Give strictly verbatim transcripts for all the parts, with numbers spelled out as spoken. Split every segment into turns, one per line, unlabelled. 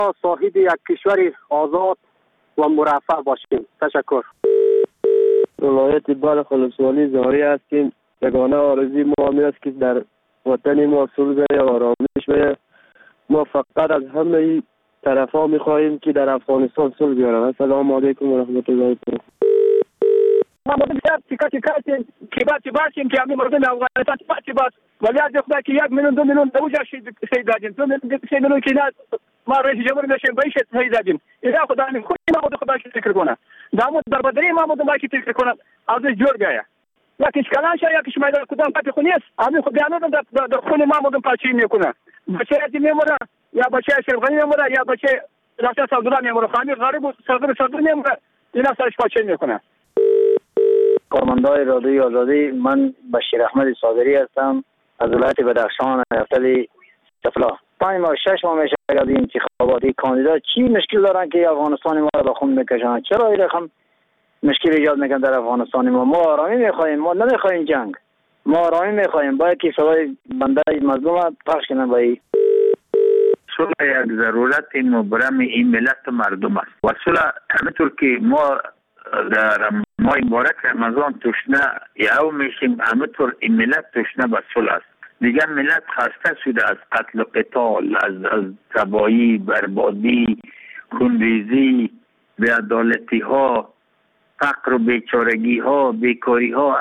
صاحب یک کشور آزاد و مرفه باشیم. تشکر.
ولایت بلخ ولسوالی زاری هستیم. یگانه آرزوی ما همین است که در وطن ما صلح و آرامش و ما فقط از همه طرف ها می خواهیم که در افغانستان صلح بیارن. السلام علیکم و رحمت الله و برکاته.
ما بسیار تیکه تیکه هستیم که باید که باشیم که همین مردم افغانستان باید که باید ولی از خدا که یک میلیون دو میلیون دوجه شهید دادیم دو میلیون سه میلیون که نه ما رئیس جمهور میشیم باید شهید دادیم. اینا خدا همین خودی ما بود خدا شکر فکر کنه دامود در بدری ما بود ما که فکر کنه ازش جور بیاید یکیش کلان شه یکیش میدان کدام پتی خونی است همین خود بیانو در در خون ما بود پاچی میکنه بچه از میمونه یا بچه شرقانی میمونه یا بچه رفته سعودی میمونه خامی غریب و سرور سرور میمونه اینا سرش پاچی میکنه.
کارمندای رادیوی آزادی، من بشیر احمد صادری هستم از ولایت بدخشان ایالت سفلا. پنج ماه شش ماه میشه از انتخاباتی کاندیدا چی مشکل دارن که افغانستان ما رو به خون میکشن؟ چرا این رقم مشکل ایجاد میکنن در افغانستان ما؟ ما آرامی میخوایم، ما نمیخوایم جنگ، ما آرامی میخوایم. باید که صدای بنده مظلوم پخش کنن. باید
صلح یک ضرورت مبرم این ملت و مردم است و صلح همینطور که ما در ماه مبارک رمضان تشنه یهو میشیم همینطور این ملت تشنه به صلح است. دیگر ملت خسته شده از قتل و قتال، از از تباهی، بربادی، خونریزی، بی‌عدالتی ها، فقر و بیچارگی ها، بیکاری ها.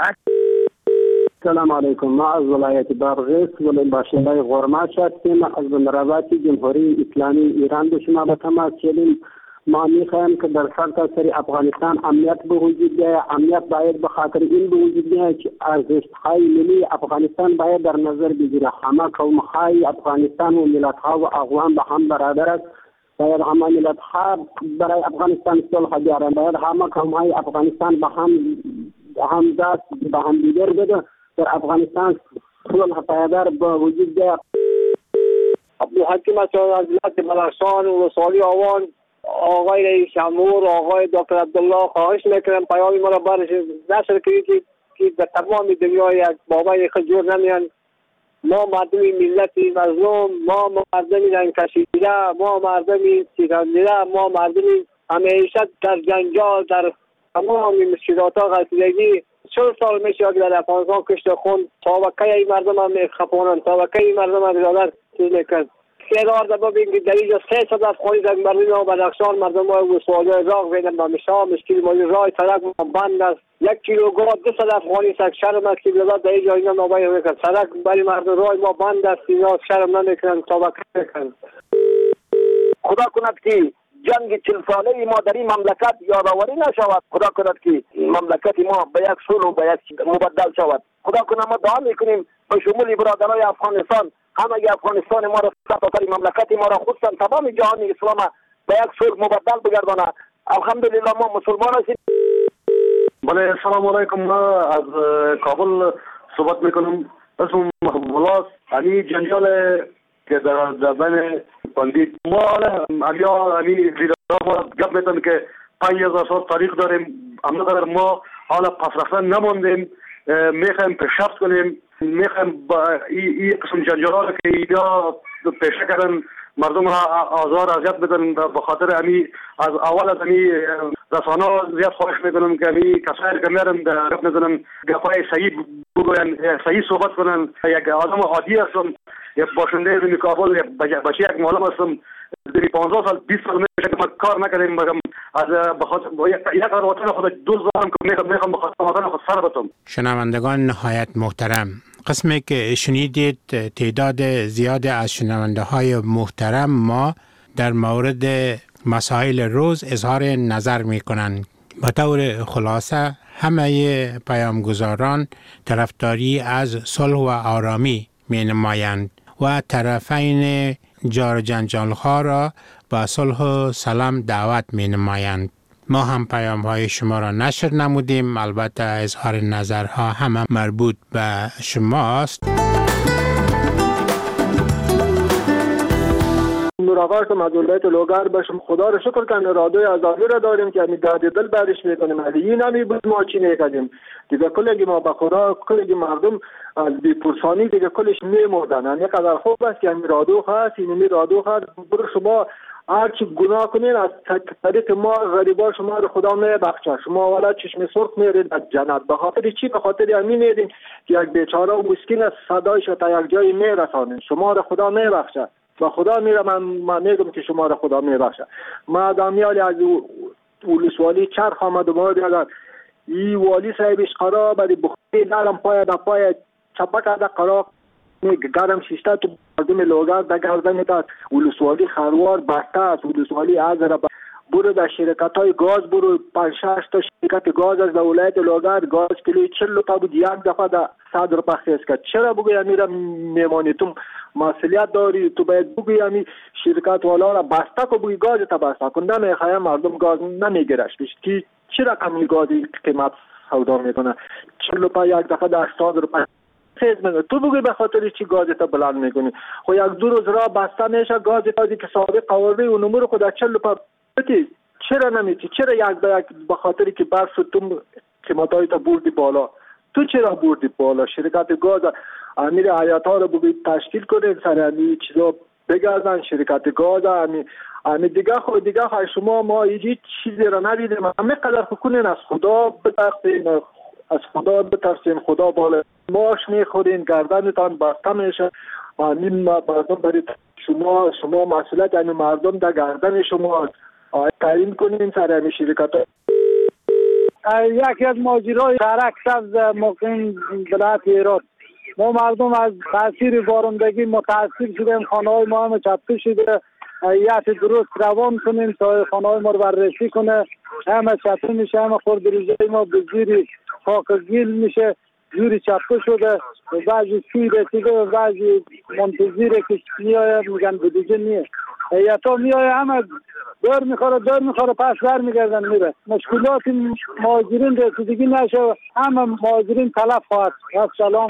سلام علیکم. ما از ولایت بادغیس ولی باشنده غرماش هستیم. از بندرابطی جمهوری اسلامی ایران به شما به تماس شدیم. ما میخوایم که در سرتاسر افغانستان امنیت به وجود بیاید. امنیت باید به خاطر این به وجود بیاید که ارزش‌های ملی افغانستان باید در نظر بگیره. همه قوم‌های افغانستان و ملت‌ها و اقوام به هم برابر است. باید همه ملت‌ها برای افغانستان صلح بیارن. باید همه قوم‌های افغانستان به هم هم دست به هم دیگر بده در افغانستان صلح پایدار به وجود بیاید.
عبدالحکیم از ولایت بدخشان و ولسوالی آوان. آقای رئیس جمهور آقای دکتر عبدالله خواهش میکنم پیامی ما را برش نشر کنید که که در تمام دنیا یک بابای خجور نمیان. ما مردمی ملتی مظلوم، ما مردمی رنگ کشیده، ما مردمی سیرانده، ما مردمی همیشه در جنجال، در تمام مشکلات ها غلطیدگی. چهل سال میشه که در افغانستان کشت خون طبقه ای مردم هم میخپونن، طبقه ای مردم هم بیادر چیز میکن. سیدار دبا بینگی در اینجا سه صد افغانی در مردم ها بدخشان مردم های وسوالی راق بیدن با مشا مشکل مالی رای سرک بند است. یک کیلوگرم دو صد افغانی سک شرم است که بیادر در اینجا اینا نابایی میکن. سرک برای مردم رای ما بند است اینا شرم نمیکنن طبقه میکن.
خدا کند که جنگ چل ساله ما در این مملکت یادآوری نشود. خدا کند که مملکت ما به یک صلح و به یک مبدل شود. خدا کند ما دعا میکنیم به شمول برادرای افغانستان همه افغانستان ما را سرتاسر مملکت ما را خصوصا تمام جهان اسلام به یک صلح مبدل بگردانه. الحمدلله ما مسلمان هستیم.
بله سلام علیکم. ما از کابل صحبت میکنم. اسم محبوب الله. علی جنجال که در بین بندید ما علیا علی لیدرها گپ میتن که پنج هزار سال تاریخ داریم. اما در ما حالا پس رفتن نماندیم. میخوایم پیشرفت کنیم. میخوایم با این قسم جنجالات که اینا پیشه کردن مردم را آزار اذیت بدن به خاطر امی از اول از امی رسانه زیاد خواهش میکنم که امی کسایی که میرن گپ میزنن گپای صحیح بگوین، صحیح صحبت کنن. یک آدم عادی هستم، یک باشنده از کابل، بچه یک معلم هستم. در پانزده سال بیست سال میشه که ما کار نکردیم. از بخاطر یک وطن خود دوست دارم که میخوام میخوام بخاطر وطن خود سر بتم.
شنوندگان نهایت محترم، قسمی که شنیدید تعداد زیاد از شنونده های محترم ما در مورد مسائل روز اظهار نظر می کنند. به طور خلاصه همه پیامگزاران طرفداری از صلح و آرامی می نمایند و طرفین جار جنجال ها را با صلح و سلام دعوت می نمایند. ما هم پیام های شما را نشر نمودیم. البته اظهار نظرها همه مربوط به شماست.
مراقبتم از ولایت لوگر باشم. خدا رو شکر کنم رادیوی آزادی را داریم که همین داد دل برش میکنیم. این همی بود ما چی نکردیم دیگه. کلگی ما به خدا کلگی مردم از بی‌پرسانی دیگه کلش میمردن. یعنی قدر خوب است که همین رادیو هست. این رادیو هست برو شما
هرچی گناه کنین از طریق ما غریبا شما رو خدا میبخشه. شما والا چشم سرخ میرید از جنت. به خاطر چی؟ به خاطر همین ایدین که یک بیچاره و مسکین از صدایش تا یک جایی میرسانین. شما رو خدا میبخشه و خدا میره. من, من میگم که شما رو خدا میبخشه. ما دامیالی از ولسوالی چرخ آمد و ما دیگر ای والی صاحبش قرار بری بخوری دارم پای دا پای چپک دا قرار گرم شیشته تو مردم لوگر دا گردن داد. ولسوالی خروار بسته است. ولسوالی از را برو در شرکت های گاز برو پنج شش تا شرکت گاز از ولایت لوگر گاز کیلوی چهل روپیه بود یک دفعه در صد روپیه خرج کرد. چرا بگوی امیرا میمانی؟ تو مسئولیت داری. تو باید بگوی امی شرکت والا را بسته کو بگوی گاز تا بسته کن. نمیخواه مردم گاز نمیگیرش که چی رقمی گازی قیمت سودا میکنه؟ چهل روپیه یک دفعه در هشتاد روپیه تو بگوی به خاطر چی گازی تا بلند میکنی؟ خو یک دو روز را بسته میشه گازی تازی که سابق قواره و نمور خود از چهل روپیه بتی. چرا نمیتی؟ چرا یک به یک به خاطر که برف تو قیمتای تا بردی بالا؟ تو چرا بردی بالا؟ شرکت گاز امیر حیات ها رو بگوی تشکیل کنین سر امی چیزا بگردن. شرکت گاز امی امی دیگه خود دیگه خواهی شما ما هیچ چیزی را ندیدیم. همه قدر کنین از خدا بترسین، از خدا بترسین. خدا بالا ماش میخورین گردنتان بسته میشه. همین مردم برید شما شما مسئولیت یعنی مردم در گردن شما تعیین کنین سر همین شرکت ها.
یکی از ماجرای شهرک سبز مقیم ولایت هرات ما مردم از تاثیر بارندگی متاثر شدیم. خانه های ما هم چپه شده. یکی درست روان کنیم تا خانه های ما رو بررسی کنه. همه چپه میشه. همه خردریزه ما به زیر خاک گیل میشه. جوری چپه شده. بعضی سوی رسیده و بعضی منتظره که میایه میگن بدیگه نیه. ایتا میایه همه دور میخوره دور میخوره پس بر میگردن میره. مشکلات مهاجرین رسیدگی نشه. همه مهاجرین تلف خواهد. سلام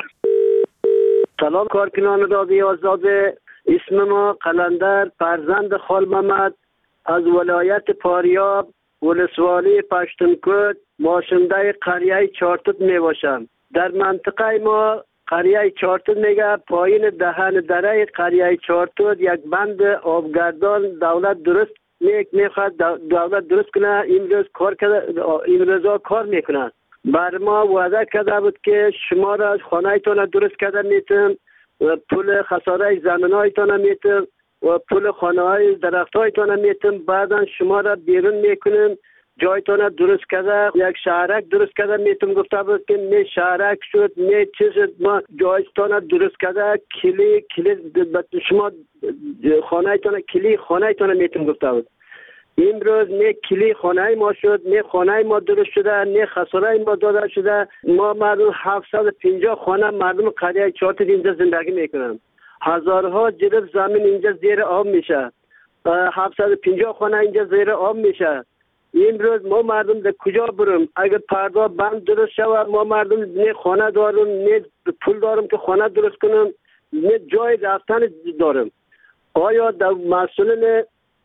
سلام کارکنان رادیو آزاد. اسم ما قلندر فرزند خال محمد از ولایت پاریاب ولسوالی پشتونکوت ماشنده قریه چارتوت می باشم. در منطقه ما قریه چارتوت میگه پایین دهن دره قریه چارتوت یک بند آبگردان دولت درست میخواد دولت درست کنه. امروز کار کرده امروزا کار میکنه. بر ما وعده کرده بود که شما را خانه تان درست کرده میتون و پول خساره زمین هایتان میتون و پول خانه های درخت هایتان میتون. بعدا شما را بیرون میکنن جایتان درست کرده. یک شهرک درست کرده میتون گفته بود که نه شهرک شد نه چیز ما جایتان درست کرده. کلی کلی شما خانه تان کلی خانه تان میتون گفته بود. امروز نه کلی خانه ما شد نه خانه ما درست شده نه خساره ما داده شده. ما مردم هفتصد و پنجاه خانه مردم قریه چارتوت اینجا زندگی میکنن. هزارها جلب زمین اینجا زیر آب میشه. هفتصد و پنجاه خانه اینجا زیر آب میشه. امروز ما مردم در کجا برم؟ اگر پرده بند درست شود ما مردم نه خانه دارم نه پول دارم که خانه درست کنم نه جای رفتن دارم. آیا در مسئولین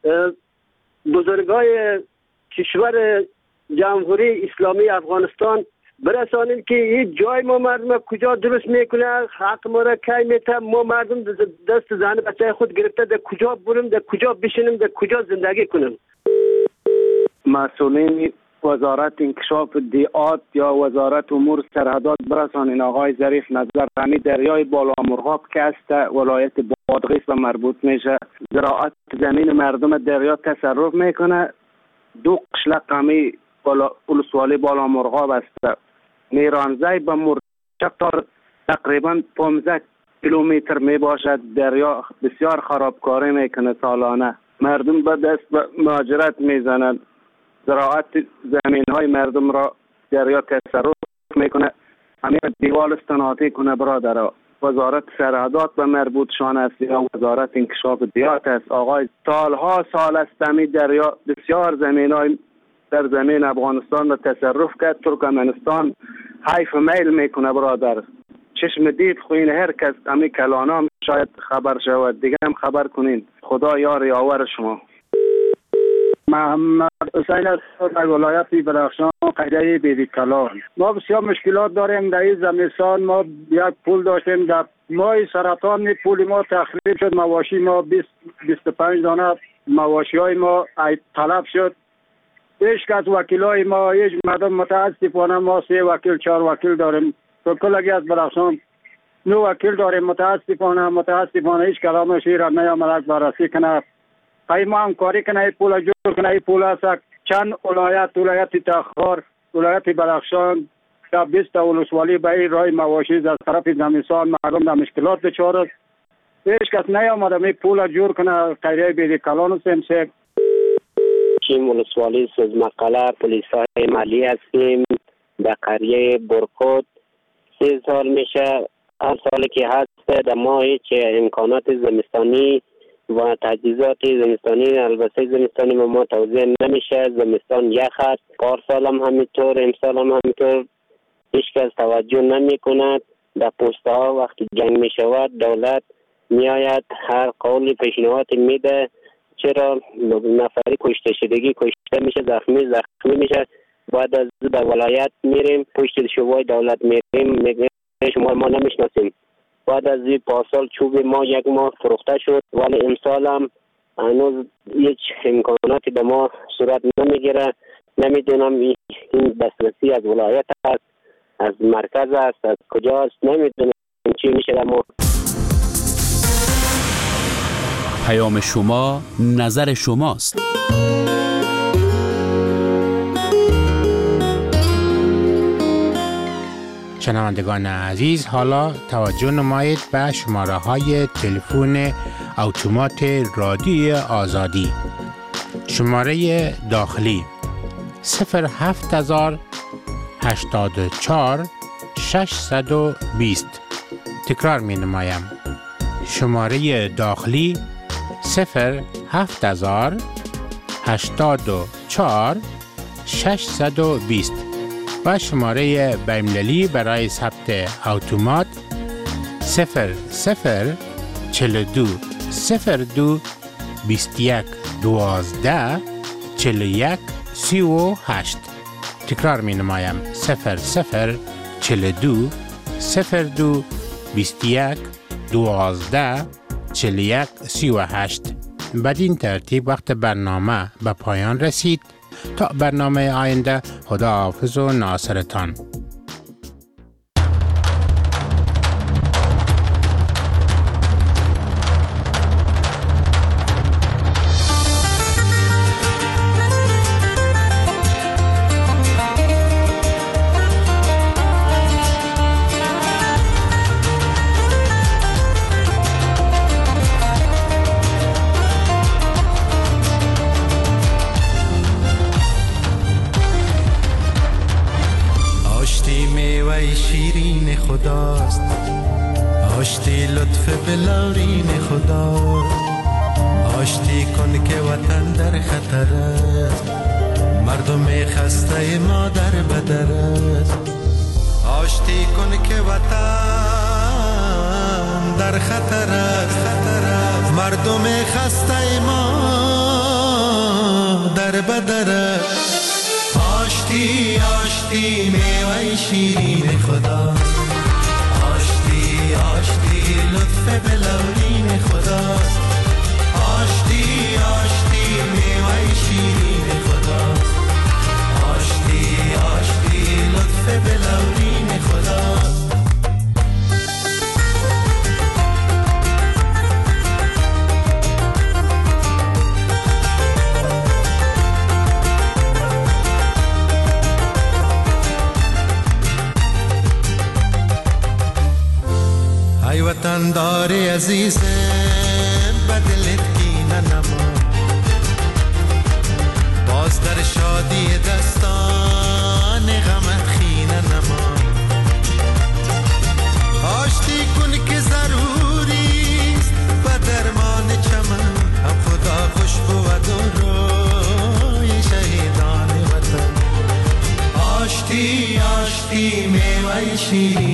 بزرگای کشور جمهوری اسلامی افغانستان برسانیم که این جای ما مردم کجا درست میکنه؟ حق ما را کی میته؟ ما مردم دست زن بچه خود گرفته در کجا برم در کجا بشینم در کجا زندگی کنم؟
مسئولین وزارت انکشاف دیات یا وزارت امور سرحدات برسانین آقای ظریف نظر همین دریای بالا مرغاب که است ولایت بادغیس و مربوط میشه. زراعت زمین مردم دریا تصرف میکنه. دو قشلق همی ولسوالی بالا مرغاب است. میرانزای به مرچق تقریبا پانزده کیلومتر می باشد. دریا بسیار خرابکاری میکنه سالانه. مردم به دست به مهاجرت میزنند. زراعت زمین های مردم را دریا تصرف میکنه. همین دیوال استناتی کنه برادر. وزارت سرحدات به مربوط شان است یا وزارت انکشاف دیات است. آقای سالها سال است همین دریا بسیار زمین های در زمین افغانستان را تصرف کرد. ترکمنستان حیف میل میکنه برادر. چشم دید خوین هر کس همین کلانا هم شاید خبر شود. دیگه هم خبر کنین. خدا یار یاور شما.
محمد حسین از در ولایت بدخشان قریه بیبی کلان. ما بسیار مشکلات داریم در این زمستان. ما یک پول داشتیم در ماه سرطان پول ما تخریب شد. مواشی ما بیست بیست و پنج دانه مواشی های ما طلب شد. هیچ کس وکیل های ما، هیچ مردم متاسفانه ما سه وکیل چهار وکیل داریم. تو کلگی از بدخشان نو وکیل داریم. متاسفانه متاسفانه هیچ کلامش را نیامد بررسی کنه. ما هم کاری کنه پول جور کنه. پول است چند ولایت، ولایت تخار، ولایت بدخشان تا بیست ولسوالی به این راه مواشی از طرف زمستان مردم در مشکلات دچار است. هیچ کس نیامده می پول جور کنه. قریه بیدی کلان سمسک
چیم ولسوالی سوزمقاله پلیس های مالی هستیم در قریه برکوت. سه سال میشه، هر سالی که هست در ما هیچ امکانات زمستانی و تجهیزات زمستانی البته زمستانی ما, ما توزیع نمیشه. زمستان یخ است. پارسال هم همینطور، امسال هم همینطور. هیچ کس توجه نمی کند. در پوسته ها وقتی جنگ می شود دولت می آید هر قولی پیشنهاد میده. چرا نفری کشته شدگی کشته میشه، زخمی زخمی میشه. بعد از در ولایت میریم پشت شبای دولت میریم میگه شما ما نمیشناسیم. بعد از این پارسال چوب ما یک ماه فروخته شد ولی امسال هم هنوز هیچ امکاناتی به ما صورت نمیگیره. نمیدونم این دسترسی از ولایت است، از مرکز است، از کجاست، نمیدونم چی میشه در ما.
پیام شما نظر شماست.
شنوندگان عزیز، حالا توجه نمایید به شماره های تلفن اتومات رادیو آزادی. شماره داخلی صفر هفت هزار هشتاد و چهار ششصد و بیست. تکرار می نمایم. شماره داخلی صفر هفت هزار هشتاد و چهار ششصد و بیست و شماره بین‌المللی برای ثبت اتومات صفر صفر چهل و دو صفر دو بیست و یک دوازده چهل و یک سی و هشت. تکرار می نمایم. صفر صفر چهل و دو صفر دو بیست و یک دوازده چهل و یک سی و هشت. بدین ترتیب وقت برنامه به پایان رسید. تا برنامه آینده، خدا حافظ و ناصرتان.
شیرین خداست، آشتی لطف بلارین خداست. آشتی کن که وطن در خطر است، مردم خسته ما در بدر است. آشتی کن که وطن در خطر است، مردم خسته ما در بدر است. آشتی آشتی میوه شیرین خدا، آشتی آشتی لطف بلورین خدا. آشتی آشتی میوه شیرین خدا، آشتی آشتی لطف بلورین خدا. ای وطن داری عزیزم بدلت کینه نما، باز در شادی دستان غمت خینه نما. آشتی کن که ضروریست و درمان چمن، هم خدا خوش بود و روی شهیدان وطن. آشتی آشتی میوه شیرین